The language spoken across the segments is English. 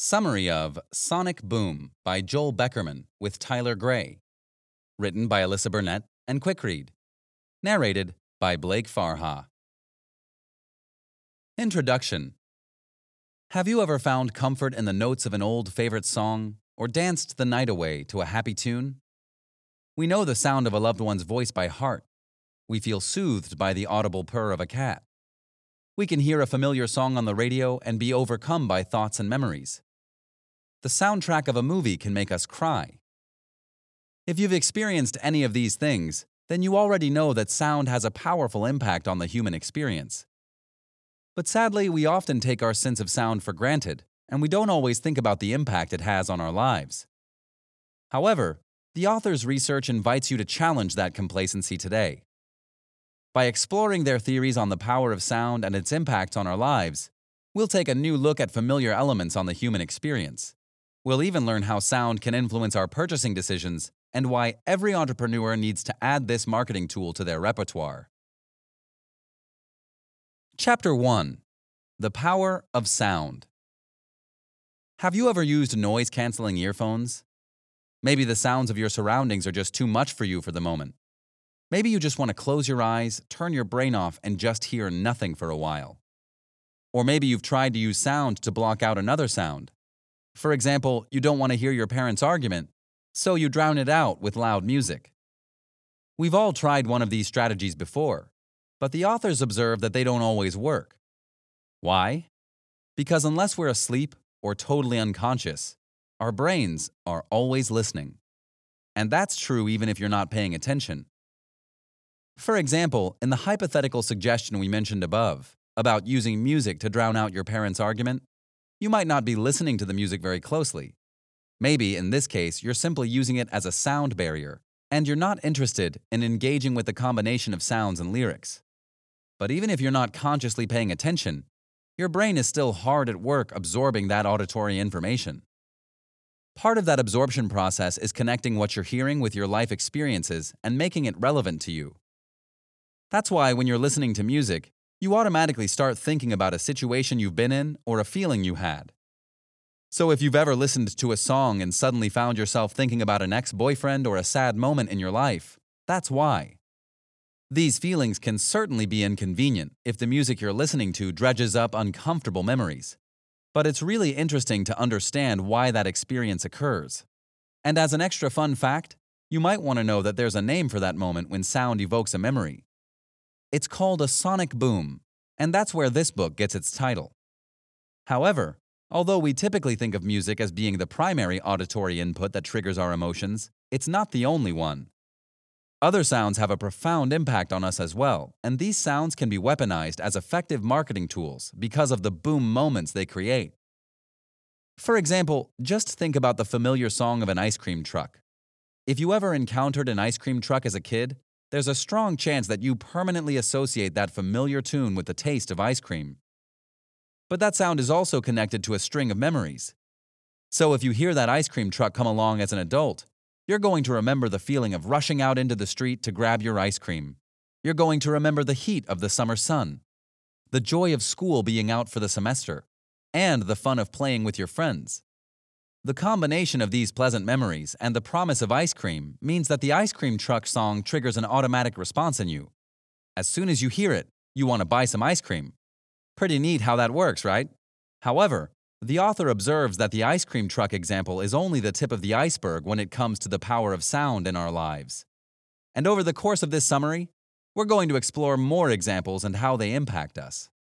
Summary of Sonic Boom by Joel Beckerman with Tyler Gray. Written by Alyssa Burnett and Quickread. Narrated by Blake Farha. Introduction. Have you ever found comfort in the notes of an old favorite song or danced the night away to a happy tune? We know the sound of a loved one's voice by heart. We feel soothed by the audible purr of a cat. We can hear a familiar song on the radio and be overcome by thoughts and memories. The soundtrack of a movie can make us cry. If you've experienced any of these things, then you already know that sound has a powerful impact on the human experience. But sadly, we often take our sense of sound for granted, and we don't always think about the impact it has on our lives. However, the author's research invites you to challenge that complacency today. By exploring their theories on the power of sound and its impact on our lives, we'll take a new look at familiar elements on the human experience. We'll even learn how sound can influence our purchasing decisions and why every entrepreneur needs to add this marketing tool to their repertoire. Chapter 1. The Power of Sound. Have you ever used noise-canceling earphones? Maybe the sounds of your surroundings are just too much for you for the moment. Maybe you just want to close your eyes, turn your brain off, and just hear nothing for a while. Or maybe you've tried to use sound to block out another sound. For example, you don't want to hear your parents' argument, so you drown it out with loud music. We've all tried one of these strategies before, but the authors observe that they don't always work. Why? Because unless we're asleep or totally unconscious, our brains are always listening. And that's true even if you're not paying attention. For example, in the hypothetical suggestion we mentioned above, about using music to drown out your parents' argument, you might not be listening to the music very closely. Maybe, in this case, you're simply using it as a sound barrier, and you're not interested in engaging with the combination of sounds and lyrics. But even if you're not consciously paying attention, your brain is still hard at work absorbing that auditory information. Part of that absorption process is connecting what you're hearing with your life experiences and making it relevant to you. That's why when you're listening to music, you automatically start thinking about a situation you've been in or a feeling you had. So if you've ever listened to a song and suddenly found yourself thinking about an ex-boyfriend or a sad moment in your life, that's why. These feelings can certainly be inconvenient if the music you're listening to dredges up uncomfortable memories. But it's really interesting to understand why that experience occurs. And as an extra fun fact, you might want to know that there's a name for that moment when sound evokes a memory. It's called a sonic boom, and that's where this book gets its title. However, although we typically think of music as being the primary auditory input that triggers our emotions, it's not the only one. Other sounds have a profound impact on us as well, and these sounds can be weaponized as effective marketing tools because of the boom moments they create. For example, just think about the familiar song of an ice cream truck. If you ever encountered an ice cream truck as a kid, there's a strong chance that you permanently associate that familiar tune with the taste of ice cream. But that sound is also connected to a string of memories. So if you hear that ice cream truck come along as an adult, you're going to remember the feeling of rushing out into the street to grab your ice cream. You're going to remember the heat of the summer sun, the joy of school being out for the semester, and the fun of playing with your friends. The combination of these pleasant memories and the promise of ice cream means that the ice cream truck song triggers an automatic response in you. As soon as you hear it, you want to buy some ice cream. Pretty neat how that works, right? However, the author observes that the ice cream truck example is only the tip of the iceberg when it comes to the power of sound in our lives. And over the course of this summary, we're going to explore more examples and how they impact us.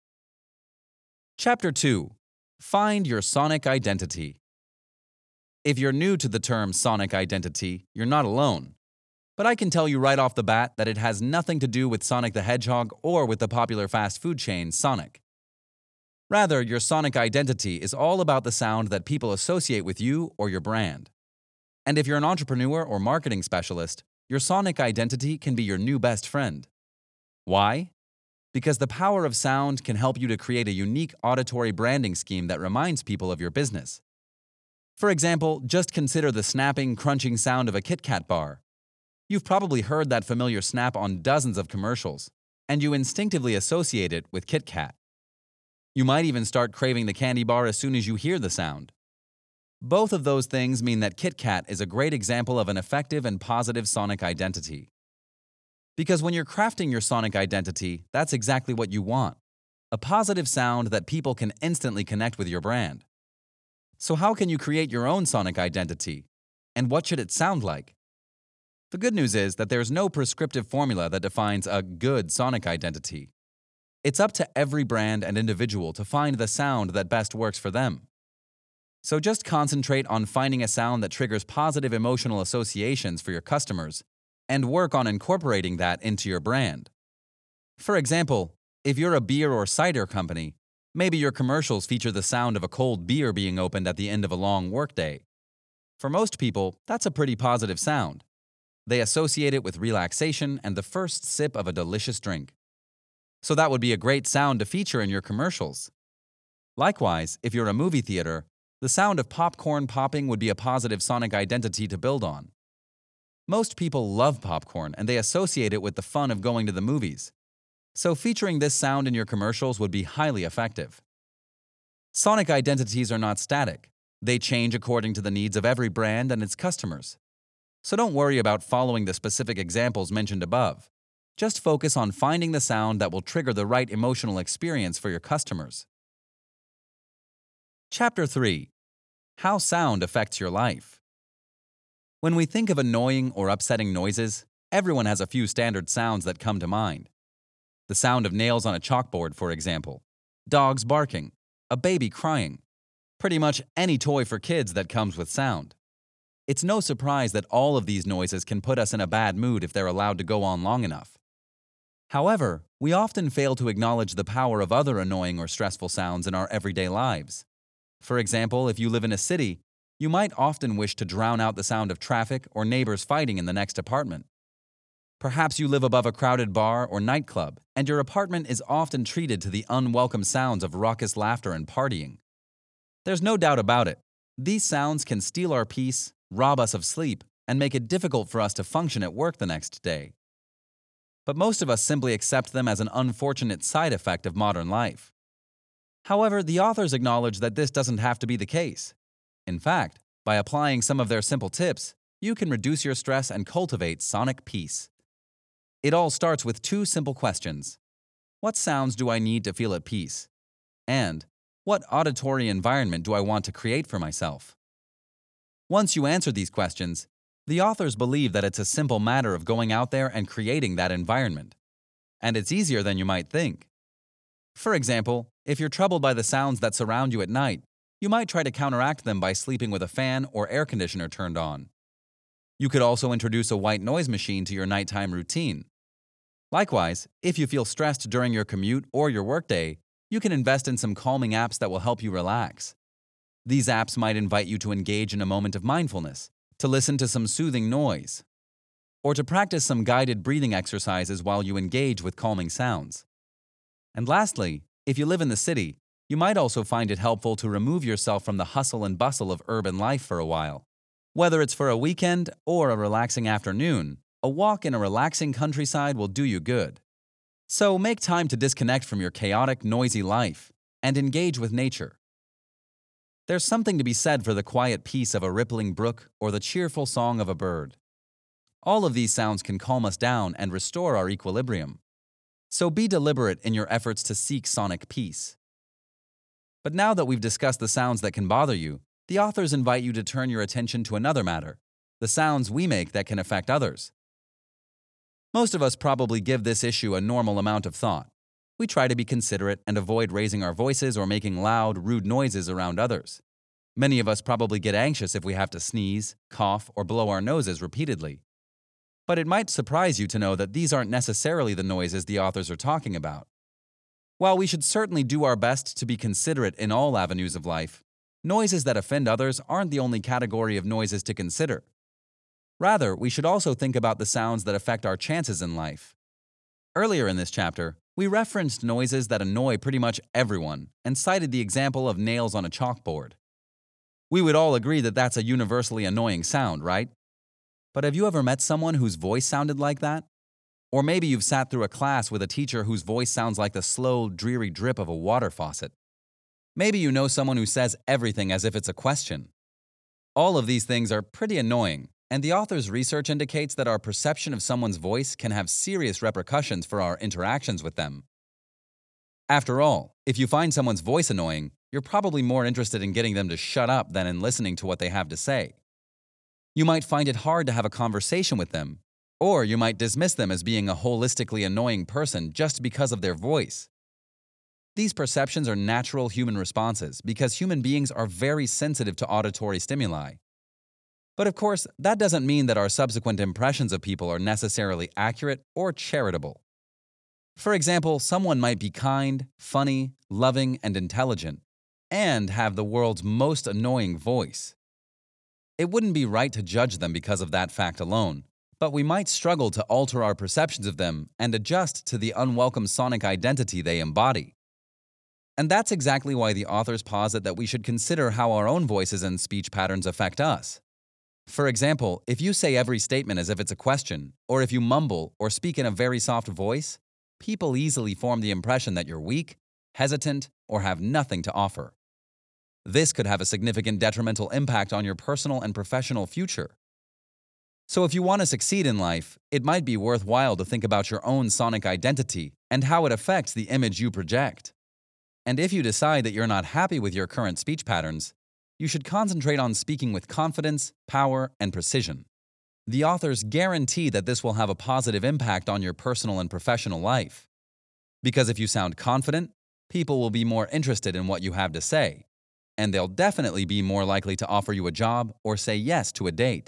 Chapter 2. Find your sonic identity. If you're new to the term sonic identity, you're not alone. But I can tell you right off the bat that it has nothing to do with Sonic the Hedgehog or with the popular fast food chain Sonic. Rather, your sonic identity is all about the sound that people associate with you or your brand. And if you're an entrepreneur or marketing specialist, your sonic identity can be your new best friend. Why? Because the power of sound can help you to create a unique auditory branding scheme that reminds people of your business. For example, just consider the snapping, crunching sound of a Kit Kat bar. You've probably heard that familiar snap on dozens of commercials, and you instinctively associate it with Kit Kat. You might even start craving the candy bar as soon as you hear the sound. Both of those things mean that Kit Kat is a great example of an effective and positive sonic identity. Because when you're crafting your sonic identity, that's exactly what you want. A positive sound that people can instantly connect with your brand. So how can you create your own sonic identity? And what should it sound like? The good news is that there's no prescriptive formula that defines a good sonic identity. It's up to every brand and individual to find the sound that best works for them. So just concentrate on finding a sound that triggers positive emotional associations for your customers and work on incorporating that into your brand. For example, if you're a beer or cider company, maybe your commercials feature the sound of a cold beer being opened at the end of a long workday. For most people, that's a pretty positive sound. They associate it with relaxation and the first sip of a delicious drink. So that would be a great sound to feature in your commercials. Likewise, if you're a movie theater, the sound of popcorn popping would be a positive sonic identity to build on. Most people love popcorn and they associate it with the fun of going to the movies. So featuring this sound in your commercials would be highly effective. Sonic identities are not static. They change according to the needs of every brand and its customers. So don't worry about following the specific examples mentioned above. Just focus on finding the sound that will trigger the right emotional experience for your customers. Chapter 3. How sound affects your life. When we think of annoying or upsetting noises, everyone has a few standard sounds that come to mind. The sound of nails on a chalkboard, for example, dogs barking, a baby crying, pretty much any toy for kids that comes with sound. It's no surprise that all of these noises can put us in a bad mood if they're allowed to go on long enough. However, we often fail to acknowledge the power of other annoying or stressful sounds in our everyday lives. For example, if you live in a city, you might often wish to drown out the sound of traffic or neighbors fighting in the next apartment. Perhaps you live above a crowded bar or nightclub, and your apartment is often treated to the unwelcome sounds of raucous laughter and partying. There's no doubt about it. These sounds can steal our peace, rob us of sleep, and make it difficult for us to function at work the next day. But most of us simply accept them as an unfortunate side effect of modern life. However, the authors acknowledge that this doesn't have to be the case. In fact, by applying some of their simple tips, you can reduce your stress and cultivate sonic peace. It all starts with two simple questions. What sounds do I need to feel at peace? And what auditory environment do I want to create for myself? Once you answer these questions, the authors believe that it's a simple matter of going out there and creating that environment. And it's easier than you might think. For example, if you're troubled by the sounds that surround you at night, you might try to counteract them by sleeping with a fan or air conditioner turned on. You could also introduce a white noise machine to your nighttime routine. Likewise, if you feel stressed during your commute or your workday, you can invest in some calming apps that will help you relax. These apps might invite you to engage in a moment of mindfulness, to listen to some soothing noise, or to practice some guided breathing exercises while you engage with calming sounds. And lastly, if you live in the city, you might also find it helpful to remove yourself from the hustle and bustle of urban life for a while. Whether it's for a weekend or a relaxing afternoon, a walk in a relaxing countryside will do you good. So make time to disconnect from your chaotic, noisy life and engage with nature. There's something to be said for the quiet peace of a rippling brook or the cheerful song of a bird. All of these sounds can calm us down and restore our equilibrium. So be deliberate in your efforts to seek sonic peace. But now that we've discussed the sounds that can bother you, the authors invite you to turn your attention to another matter, the sounds we make that can affect others. Most of us probably give this issue a normal amount of thought. We try to be considerate and avoid raising our voices or making loud, rude noises around others. Many of us probably get anxious if we have to sneeze, cough, or blow our noses repeatedly. But it might surprise you to know that these aren't necessarily the noises the authors are talking about. While we should certainly do our best to be considerate in all avenues of life, noises that offend others aren't the only category of noises to consider. Rather, we should also think about the sounds that affect our chances in life. Earlier in this chapter, we referenced noises that annoy pretty much everyone and cited the example of nails on a chalkboard. We would all agree that that's a universally annoying sound, right? But have you ever met someone whose voice sounded like that? Or maybe you've sat through a class with a teacher whose voice sounds like the slow, dreary drip of a water faucet. Maybe you know someone who says everything as if it's a question. All of these things are pretty annoying, and the author's research indicates that our perception of someone's voice can have serious repercussions for our interactions with them. After all, if you find someone's voice annoying, you're probably more interested in getting them to shut up than in listening to what they have to say. You might find it hard to have a conversation with them, or you might dismiss them as being a holistically annoying person just because of their voice. These perceptions are natural human responses because human beings are very sensitive to auditory stimuli. But of course, that doesn't mean that our subsequent impressions of people are necessarily accurate or charitable. For example, someone might be kind, funny, loving, and intelligent, and have the world's most annoying voice. It wouldn't be right to judge them because of that fact alone, but we might struggle to alter our perceptions of them and adjust to the unwelcome sonic identity they embody. And that's exactly why the authors posit that we should consider how our own voices and speech patterns affect us. For example, if you say every statement as if it's a question, or if you mumble or speak in a very soft voice, people easily form the impression that you're weak, hesitant, or have nothing to offer. This could have a significant detrimental impact on your personal and professional future. So if you want to succeed in life, it might be worthwhile to think about your own sonic identity and how it affects the image you project. And if you decide that you're not happy with your current speech patterns, you should concentrate on speaking with confidence, power, and precision. The authors guarantee that this will have a positive impact on your personal and professional life. Because if you sound confident, people will be more interested in what you have to say, and they'll definitely be more likely to offer you a job or say yes to a date.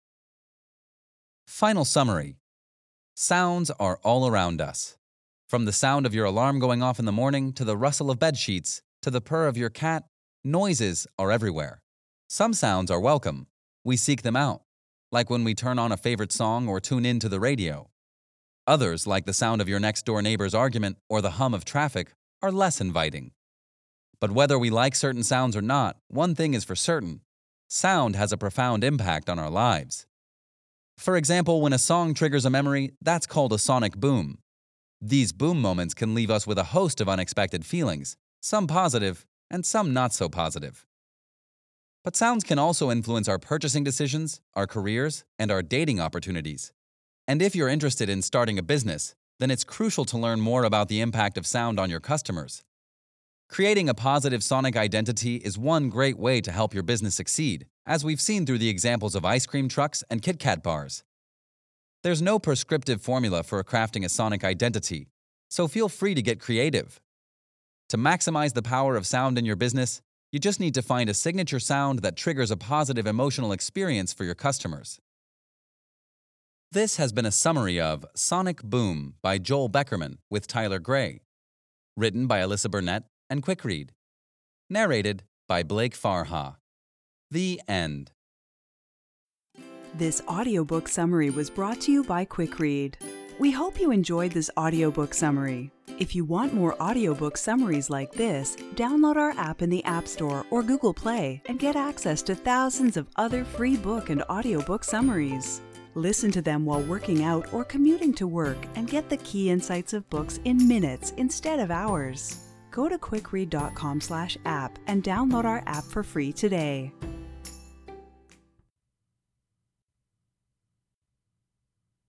Final summary. Sounds are all around us. From the sound of your alarm going off in the morning to the rustle of bed sheets to the purr of your cat, noises are everywhere. Some sounds are welcome. We seek them out, like when we turn on a favorite song or tune in to the radio. Others, like the sound of your next-door neighbor's argument or the hum of traffic, are less inviting. But whether we like certain sounds or not, one thing is for certain: sound has a profound impact on our lives. For example, when a song triggers a memory, that's called a sonic boom. These boom moments can leave us with a host of unexpected feelings, some positive and some not so positive. But sounds can also influence our purchasing decisions, our careers, and our dating opportunities. And if you're interested in starting a business, then it's crucial to learn more about the impact of sound on your customers. Creating a positive sonic identity is one great way to help your business succeed, as we've seen through the examples of ice cream trucks and Kit Kat bars. There's no prescriptive formula for crafting a sonic identity, so feel free to get creative. To maximize the power of sound in your business, you just need to find a signature sound that triggers a positive emotional experience for your customers. This has been a summary of Sonic Boom by Joel Beckerman with Tyler Gray, written by Alyssa Burnett and Quick Read, narrated by Blake Farha. The end. This audiobook summary was brought to you by Quick Read. We hope you enjoyed this audiobook summary. If you want more audiobook summaries like this, download our app in the App Store or Google Play and get access to thousands of other free book and audiobook summaries. Listen to them while working out or commuting to work and get the key insights of books in minutes instead of hours. Go to quickread.com/app and download our app for free today.